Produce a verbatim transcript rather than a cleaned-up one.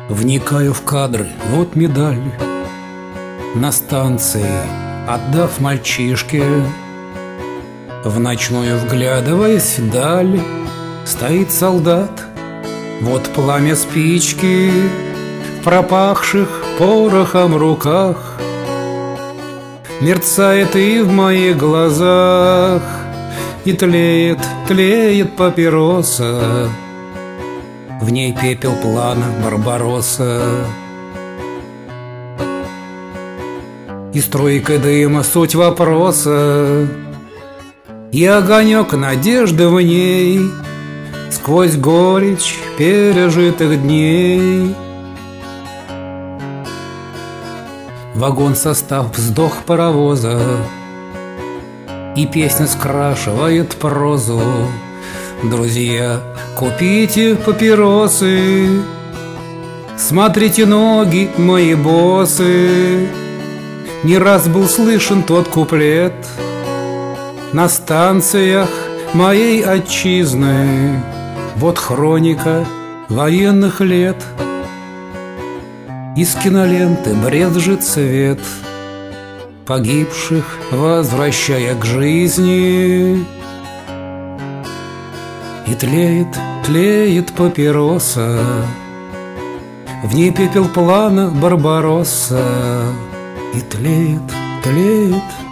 Вникаю в кадры, вот медаль. На станции, отдав мальчишке, в ночную вглядываясь вдаль, стоит солдат, вот пламя спички в пропахших порохом руках. Мерцает и в моих глазах, и тлеет, тлеет папироса, в ней пепел плана Барбаросса. И струйка дыма суть вопроса, и огонек надежды в ней сквозь горечь пережитых дней. Вагон-состав, вздох паровоза, и песня скрашивает прозу. Друзья, купите папиросы, смотрите, ноги мои босы. Не раз был слышен тот куплет на станциях моей отчизны. Вот хроника военных лет, из киноленты брезжит свет погибших, возвращая к жизни. И тлеет, тлеет папироса, в ней пепел плана Барбаросса. И тлеет, тлеет